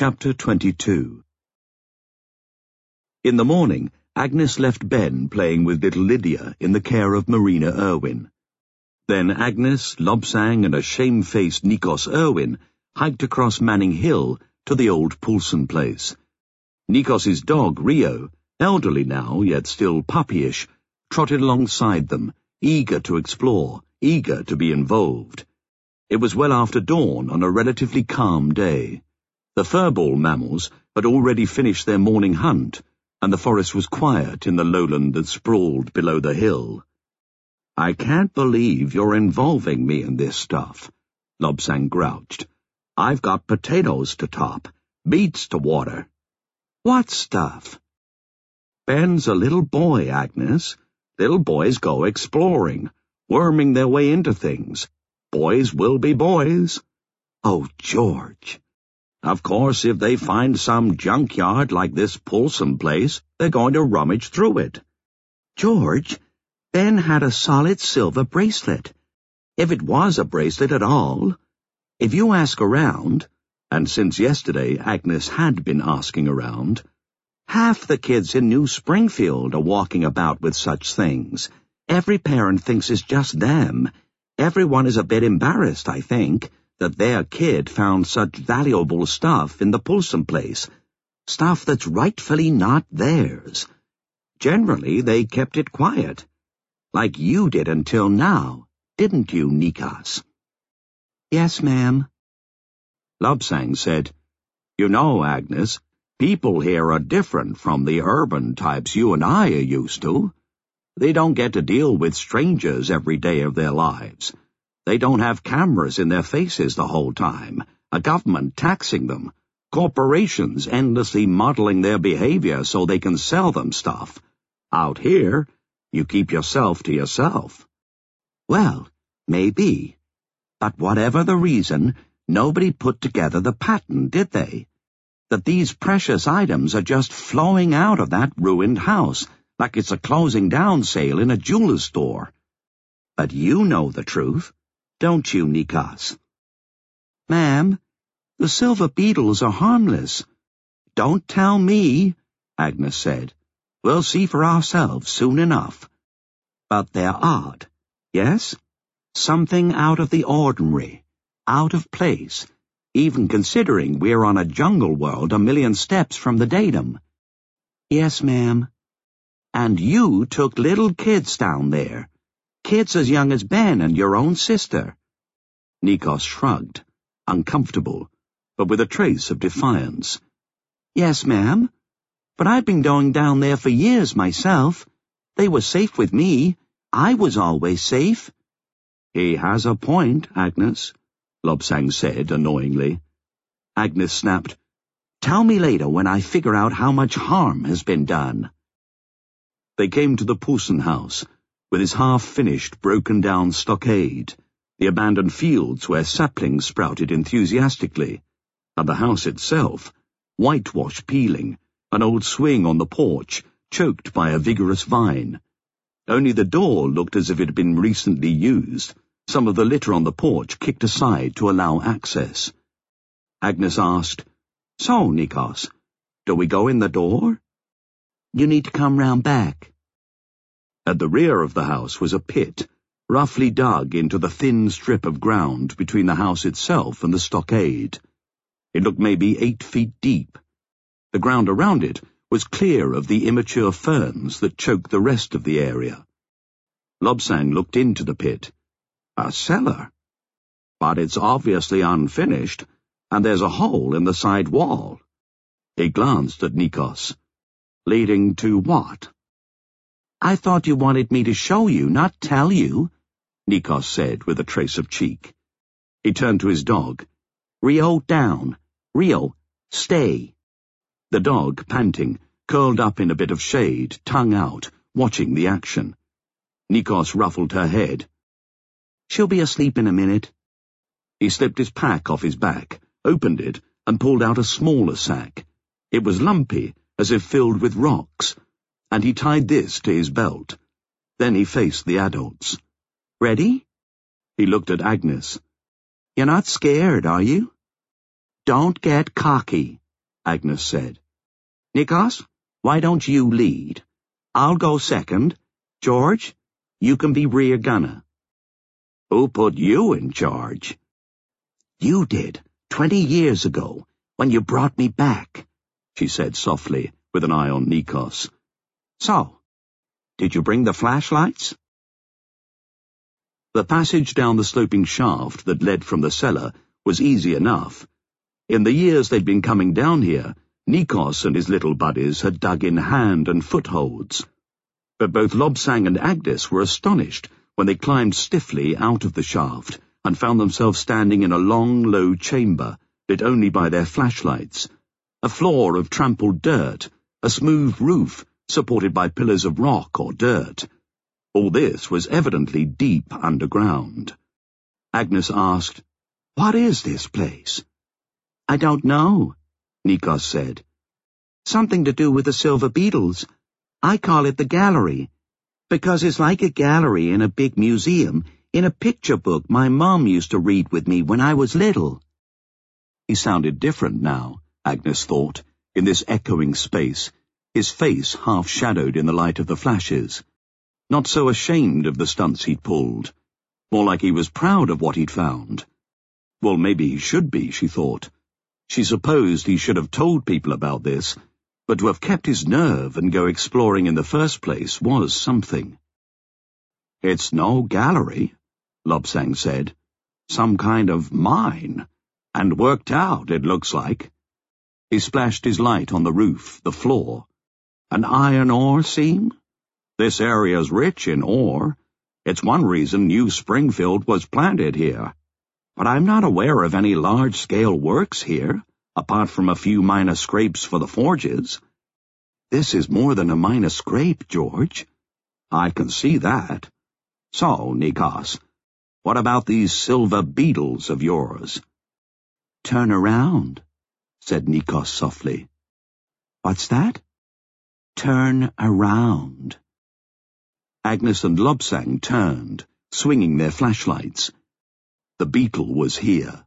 Chapter 22. In the morning, Agnes left Ben playing with little Lydia in the care of Marina Irwin. Then Agnes, Lobsang, and a shamefaced Nikos Irwin hiked across Manning Hill to the old Poulsen place. Nikos's dog, Rio, elderly now, yet still puppyish, trotted alongside them, eager to explore, eager to be involved. It was well after dawn on a relatively calm day. The furball mammals had already finished their morning hunt, and the forest was quiet in the lowland that sprawled below the hill. "I can't believe you're involving me in this stuff," Lobsang grouched. "I've got potatoes to top, beets to water." "What stuff?" "Ben's a little boy, Agnes. Little boys go exploring, worming their way into things. Boys will be boys." "Oh, George." "Of course, if they find some junkyard like this Poulsen place, they're going to rummage through it." "George, Ben had a solid silver bracelet. If it was a bracelet at all. If you ask around," and since yesterday Agnes had been asking around, "half the kids in New Springfield are walking about with such things. Every parent thinks it's just them. Everyone is a bit embarrassed, I think, that their kid found such valuable stuff in the Poulsen place. Stuff that's rightfully not theirs. Generally, they kept it quiet. Like you did until now, didn't you, Nikos?" "Yes, ma'am." Lobsang said, "You know, Agnes, people here are different from the urban types you and I are used to. They don't get to deal with strangers every day of their lives. They don't have cameras in their faces the whole time, a government taxing them, corporations endlessly modeling their behavior so they can sell them stuff. Out here, you keep yourself to yourself." "Well, maybe. But whatever the reason, nobody put together the pattern, did they? That these precious items are just flowing out of that ruined house, like it's a closing down sale in a jeweler's store. But you know the truth, don't you, Nikos?" "Ma'am, the silver beetles are harmless." "Don't tell me," Agnes said. "We'll see for ourselves soon enough. But they're odd, yes? Something out of the ordinary, out of place, even considering we're on a jungle world a million steps from the datum." "Yes, ma'am." "And you took little kids down there. Kids as young as Ben and your own sister." Nikos shrugged, uncomfortable, but with a trace of defiance. "Yes, ma'am. But I've been going down there for years myself. They were safe with me. I was always safe." "He has a point, Agnes," Lobsang said annoyingly. Agnes snapped, "Tell me later when I figure out how much harm has been done." They came to the Poulsen house, with its half-finished, broken-down stockade, the abandoned fields where saplings sprouted enthusiastically, and the house itself, whitewash peeling, an old swing on the porch, choked by a vigorous vine. Only the door looked as if it had been recently used, some of the litter on the porch kicked aside to allow access. Agnes asked, "So, Nikos, do we go in the door?" "You need to come round back." At the rear of the house was a pit, roughly dug into the thin strip of ground between the house itself and the stockade. It looked maybe 8 feet deep. The ground around it was clear of the immature ferns that choked the rest of the area. Lobsang looked into the pit. "A cellar. But it's obviously unfinished, and there's a hole in the side wall." He glanced at Nikos. "Leading to what?" "I thought you wanted me to show you, not tell you," Nikos said with a trace of cheek. He turned to his dog. "Rio, down. Rio, stay." The dog, panting, curled up in a bit of shade, tongue out, watching the action. Nikos ruffled her head. "She'll be asleep in a minute." He slipped his pack off his back, opened it, and pulled out a smaller sack. It was lumpy, as if filled with rocks, and he tied this to his belt. Then he faced the adults. "Ready?" He looked at Agnes. "You're not scared, are you?" "Don't get cocky," Agnes said. Nikos, why don't you lead? I'll go second. George, you can be rear gunner. Who put you in charge? You did, 20 years ago, when you brought me back, she said softly, with an eye on Nikos. So, did you bring the flashlights? The passage down the sloping shaft that led from the cellar was easy enough. In the years they'd been coming down here, Nikos and his little buddies had dug in hand and footholds. But both Lobsang and Agnes were astonished when they climbed stiffly out of the shaft and found themselves standing in a long, low chamber, lit only by their flashlights. A floor of trampled dirt, a smooth roof supported by pillars of rock or dirt. All this was evidently deep underground. Agnes asked, "What is this place?" "I don't know," Nikos said. "Something to do with the silver beetles. I call it the gallery, because it's like a gallery in a big museum, in a picture book my mom used to read with me when I was little." He sounded different now, Agnes thought, in this echoing space, his face half-shadowed in the light of the flashes. Not so ashamed of the stunts he'd pulled. More like he was proud of what he'd found. Well, maybe he should be, she thought. She supposed he should have told people about this, but to have kept his nerve and go exploring in the first place was something. "It's no gallery," Lobsang said. "Some kind of mine. And worked out, it looks like." He splashed his light on the roof, the floor. "An iron ore seam? This area's rich in ore. It's one reason New Springfield was planted here. But I'm not aware of any large-scale works here, apart from a few minor scrapes for the forges." "This is more than a minor scrape, George." "I can see that. So, Nikos, what about these silver beetles of yours?" "Turn around," said Nikos softly. "What's that?" "Turn around." Agnes and Lobsang turned, swinging their flashlights. The beetle was here.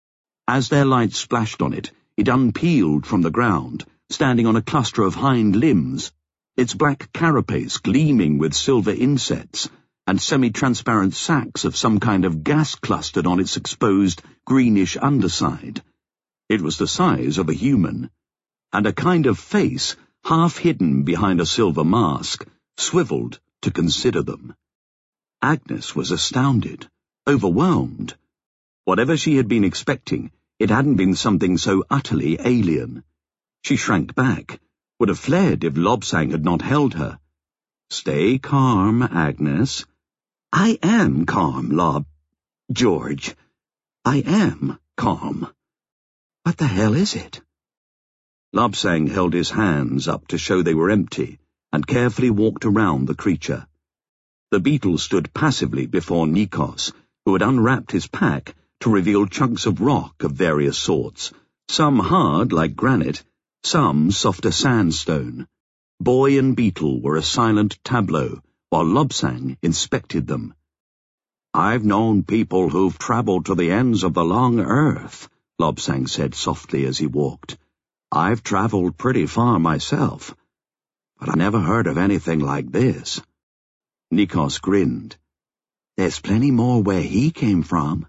As their light splashed on it, it unpeeled from the ground, standing on a cluster of hind limbs, its black carapace gleaming with silver insets, and semi-transparent sacs of some kind of gas clustered on its exposed, greenish underside. It was the size of a human, and a kind of face, half hidden behind a silver mask, swiveled to consider them. Agnes was astounded, overwhelmed. Whatever she had been expecting, it hadn't been something so utterly alien. She shrank back, would have fled if Lobsang had not held her. "Stay calm, Agnes." "I am calm, George. I am calm. What the hell is it?" Lobsang held his hands up to show they were empty, and carefully walked around the creature. The beetle stood passively before Nikos, who had unwrapped his pack to reveal chunks of rock of various sorts, some hard like granite, some softer sandstone. Boy and beetle were a silent tableau, while Lobsang inspected them. "I've known people who've travelled to the ends of the long earth," Lobsang said softly as he walked. "I've travelled pretty far myself, but I never heard of anything like this." Nikos grinned. "There's plenty more where he came from."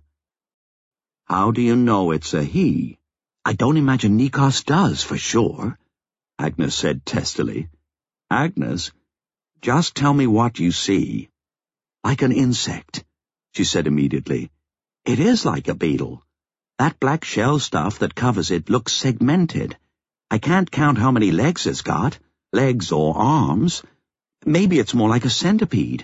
"How do you know it's a he?" "I don't imagine Nikos does, for sure," Agnes said testily. "Agnes, just tell me what you see." "Like an insect," she said immediately. "It is like a beetle. That black shell stuff that covers it looks segmented. I can't count how many legs it's got, legs or arms. Maybe it's more like a centipede."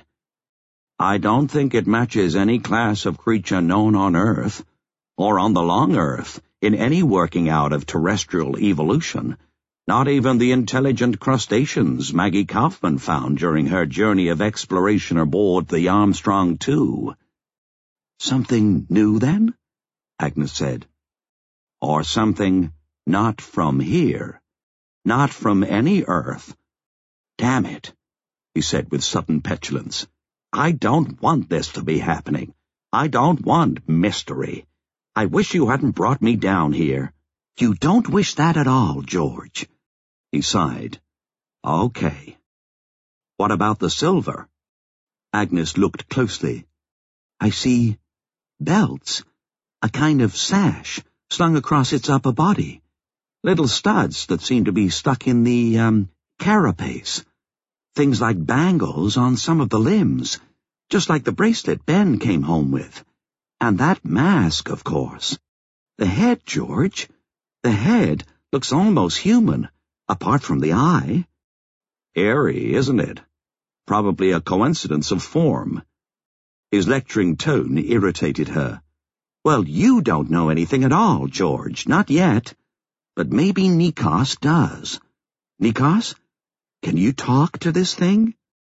"I don't think it matches any class of creature known on Earth, or on the long Earth, in any working out of terrestrial evolution. Not even the intelligent crustaceans Maggie Kaufman found during her journey of exploration aboard the Armstrong 2. "Something new, then?" Agnes said. "Or something not from here. Not from any Earth. Damn it," he said with sudden petulance. "I don't want this to be happening. I don't want mystery. I wish you hadn't brought me down here." You don't wish that at all, George. He sighed. Okay. What about the silver? Agnes looked closely. I see belts, a kind of sash slung across its upper body. Little studs that seem to be stuck in the, carapace. Things like bangles on some of the limbs, just like the bracelet Ben came home with. And that mask, of course. The head, George. The head looks almost human, apart from the eye. Eerie, isn't it? Probably a coincidence of form. His lecturing tone irritated her. Well, you don't know anything at all, George, not yet. But maybe Nikos does. Nikos? Can you talk to this thing?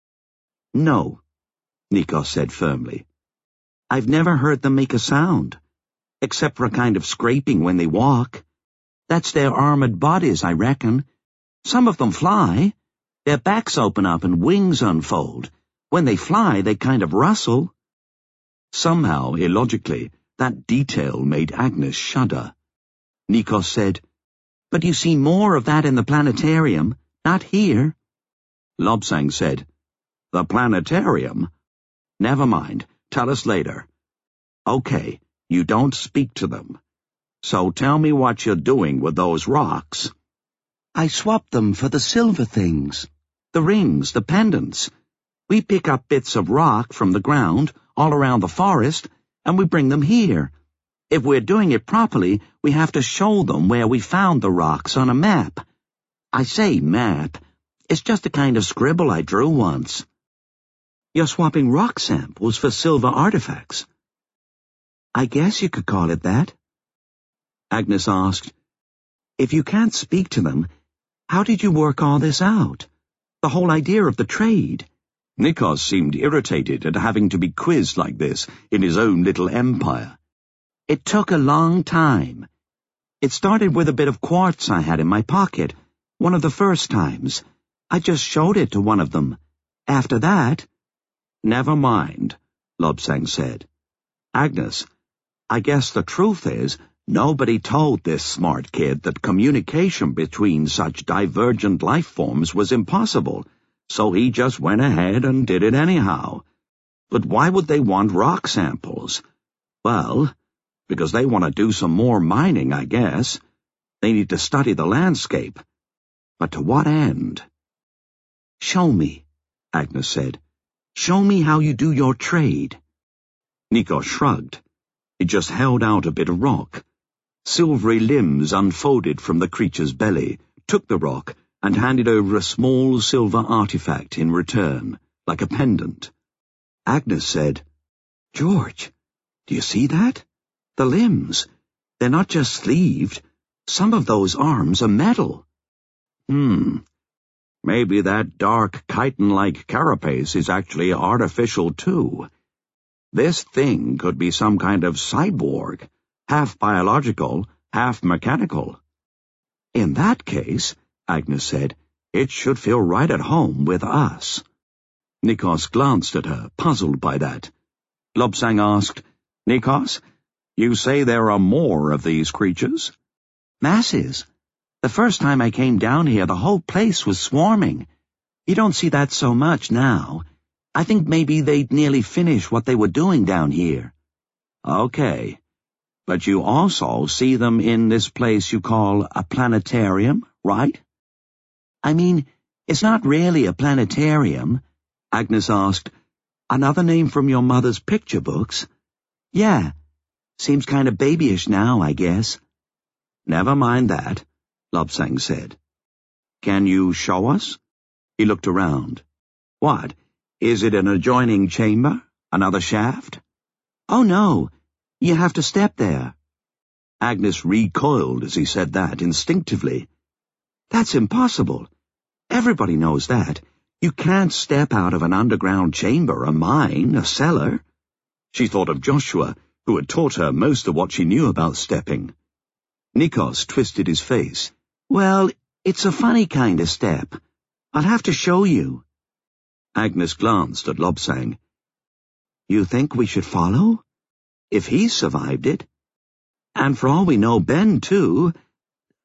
No, Nikos said firmly. I've never heard them make a sound, except for a kind of scraping when they walk. That's their armored bodies, I reckon. Some of them fly. Their backs open up and wings unfold. When they fly, they kind of rustle. Somehow, illogically, that detail made Agnes shudder. Nikos said, But you see more of that in the planetarium, not here. Lobsang said, The planetarium? Never mind, tell us later. Okay, you don't speak to them. So tell me what you're doing with those rocks. I swapped them for the silver things. The rings, the pendants. We pick up bits of rock from the ground, all around the forest, and we bring them here. If we're doing it properly, we have to show them where we found the rocks on a map. I say map. It's just a kind of scribble I drew once. You're swapping rock samples for silver artifacts. I guess you could call it that. Agnes asked, If you can't speak to them, how did you work all this out? The whole idea of the trade. Nikos seemed irritated at having to be quizzed like this in his own little empire. It took a long time. It started with a bit of quartz I had in my pocket, one of the first times. I just showed it to one of them. After that... Never mind, Lobsang said. Agnes, I guess the truth is, nobody told this smart kid that communication between such divergent life forms was impossible, so he just went ahead and did it anyhow. But why would they want rock samples? Well, because they want to do some more mining, I guess. They need to study the landscape. But to what end? Show me, Agnes said. Show me how you do your trade. Nikos shrugged. He just held out a bit of rock. Silvery limbs unfolded from the creature's belly, took the rock, and handed over a small silver artifact in return, like a pendant. Agnes said, George, do you see that? The limbs. They're not just sleeved. Some of those arms are metal. Maybe that dark chitin-like carapace is actually artificial too. This thing could be some kind of cyborg, half biological, half mechanical. In that case, Agnes said, it should feel right at home with us. Nikos glanced at her, puzzled by that. Lobsang asked, Nikos, you say there are more of these creatures? Masses. The first time I came down here, the whole place was swarming. You don't see that so much now. I think maybe they'd nearly finished what they were doing down here. Okay. But you also see them in this place you call a planetarium, right? I mean, it's not really a planetarium, Agnes asked. Another name from your mother's picture books? Yeah. Seems kind of babyish now, I guess. Never mind that, Lobsang said. Can you show us? He looked around. What? Is it an adjoining chamber? Another shaft? Oh, no. You have to step there. Agnes recoiled as he said that instinctively. That's impossible. Everybody knows that. You can't step out of an underground chamber, a mine, a cellar. She thought of Joshua, who had taught her most of what she knew about stepping. Nikos twisted his face. Well, it's a funny kind of step. I'll have to show you. Agnes glanced at Lobsang. You think we should follow? If he survived it. And for all we know, Ben, too.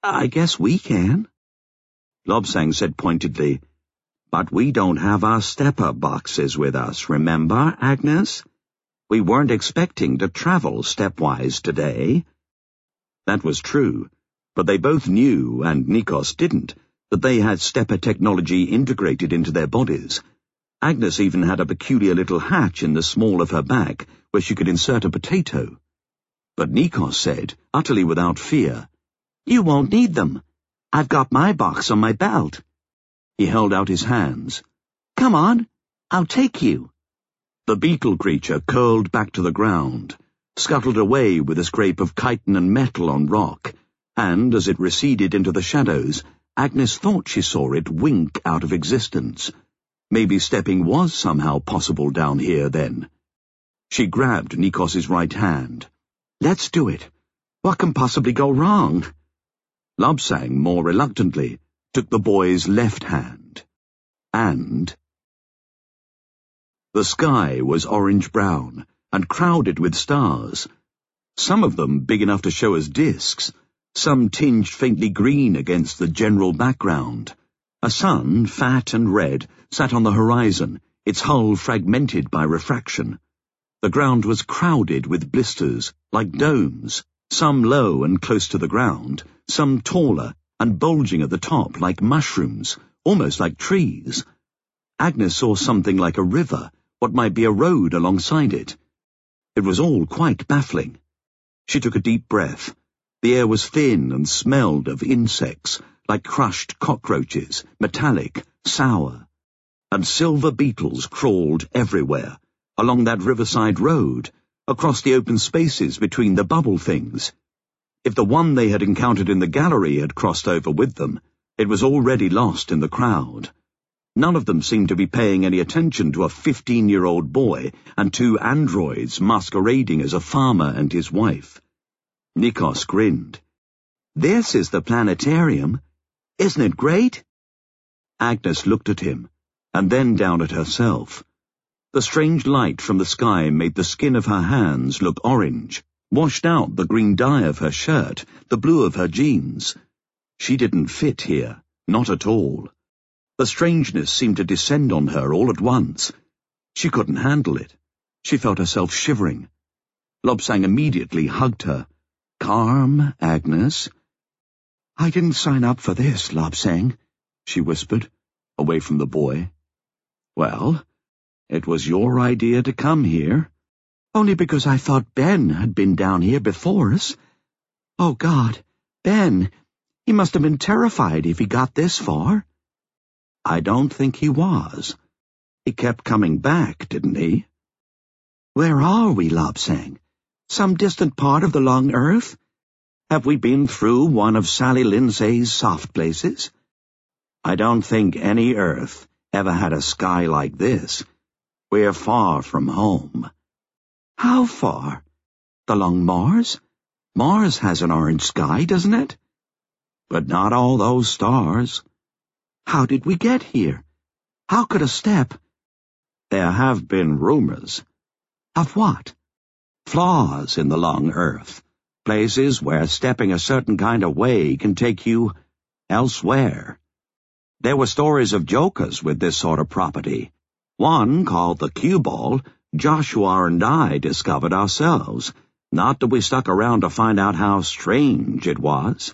I guess we can. Lobsang said pointedly, But we don't have our stepper boxes with us, remember, Agnes? We weren't expecting to travel stepwise today. That was true, but they both knew, and Nikos didn't, that they had stepper technology integrated into their bodies. Agnes even had a peculiar little hatch in the small of her back where she could insert a potato. But Nikos said, utterly without fear, You won't need them. I've got my box on my belt. He held out his hands. Come on, I'll take you. The beetle creature curled back to the ground, scuttled away with a scrape of chitin and metal on rock, and, as it receded into the shadows, Agnes thought she saw it wink out of existence. Maybe stepping was somehow possible down here then. She grabbed Nikos's right hand. Let's do it. What can possibly go wrong? Lobsang, more reluctantly, took the boy's left hand. And the sky was orange-brown and crowded with stars, some of them big enough to show as discs, some tinged faintly green against the general background. A sun, fat and red, sat on the horizon, its hull fragmented by refraction. The ground was crowded with blisters, like domes, some low and close to the ground, some taller and bulging at the top like mushrooms, almost like trees. Agnes saw something like a river, what might be a road alongside it. It was all quite baffling. She took a deep breath. The air was thin and smelled of insects, like crushed cockroaches, metallic, sour. And silver beetles crawled everywhere, along that riverside road, across the open spaces between the bubble things. If the one they had encountered in the gallery had crossed over with them, it was already lost in the crowd. None of them seemed to be paying any attention to a 15-year-old boy and two androids masquerading as a farmer and his wife. Nikos grinned. This is the planetarium. Isn't it great? Agnes looked at him, and then down at herself. The strange light from the sky made the skin of her hands look orange, washed out the green dye of her shirt, the blue of her jeans. She didn't fit here, not at all. The strangeness seemed to descend on her all at once. She couldn't handle it. She felt herself shivering. Lobsang immediately hugged her. Calm, Agnes. I didn't sign up for this, Lobsang, she whispered, away from the boy. Well, it was your idea to come here. Only because I thought Ben had been down here before us. Oh, God, Ben, he must have been terrified if he got this far. I don't think he was. He kept coming back, didn't he? Where are we, Lobsang? Some distant part of the long earth? Have we been through one of Sally Lindsay's soft places? I don't think any earth ever had a sky like this. We're far from home. How far? Along Mars? Mars has an orange sky, doesn't it? But not all those stars. How did we get here? How could a step? There have been rumors. Of what? Flaws in the long earth. Places where stepping a certain kind of way can take you elsewhere. There were stories of jokers with this sort of property. One, called the cue ball, Joshua and I discovered ourselves. Not that we stuck around to find out how strange it was.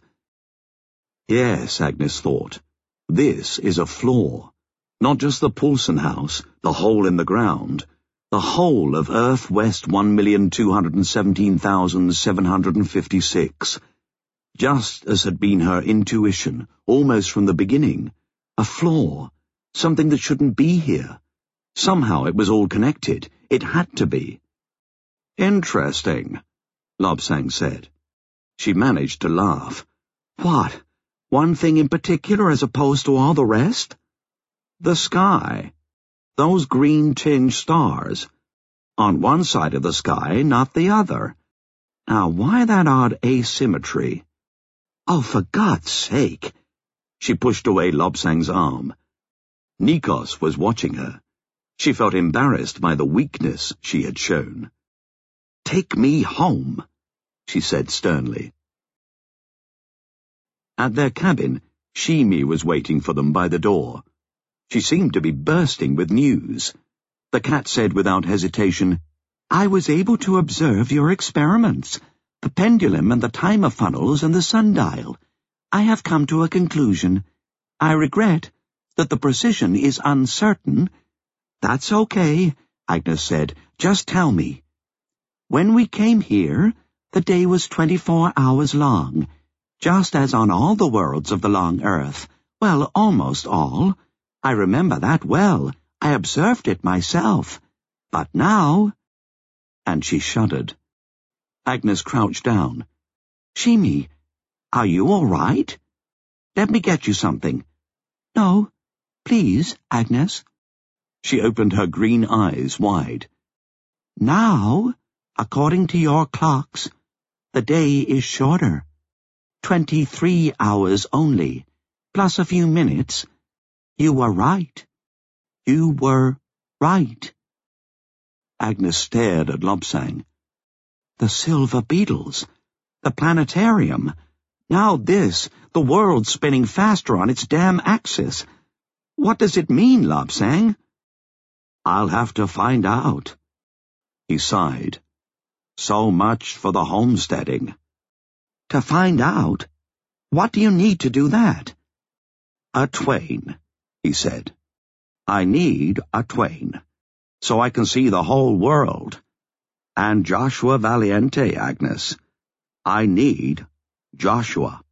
Yes, Agnes thought. This is a flaw. Not just the Poulsen house, the hole in the ground. The whole of Earth West 1,217,756. Just as had been her intuition, almost from the beginning. A flaw. Something that shouldn't be here. Somehow it was all connected. It had to be. Interesting, Lobsang said. She managed to laugh. What? One thing in particular as opposed to all the rest? The sky. Those green-tinged stars. On one side of the sky, not the other. Now, why that odd asymmetry? Oh, for God's sake! She pushed away Lobsang's arm. Nikos was watching her. She felt embarrassed by the weakness she had shown. Take me home, she said sternly. At their cabin, Sheemy was waiting for them by the door. She seemed to be bursting with news. The cat said without hesitation, "I was able to observe your experiments, the pendulum and the timer funnels and the sundial. I have come to a conclusion. I regret that the precision is uncertain." "That's okay," Agnes said. "Just tell me." "When we came here, the day was 24 hours long, just as on all the worlds of the long earth. Well, almost all. I remember that well. I observed it myself. But now—" And she shuddered. Agnes crouched down. "Sheemy, are you all right? Let me get you something." "No, please, Agnes." She opened her green eyes wide. "Now, according to your clocks, the day is shorter. 23 hours only, plus a few minutes. You were right. You were right." Agnes stared at Lobsang. "The silver beetles, the planetarium. Now this, the world spinning faster on its damn axis. What does it mean, Lobsang?" "I'll have to find out." He sighed. "So much for the homesteading." "To find out? What do you need to do that?" "A twain," he said. "I need a twain, so I can see the whole world. And Joshua Valiente, Agnes. I need Joshua."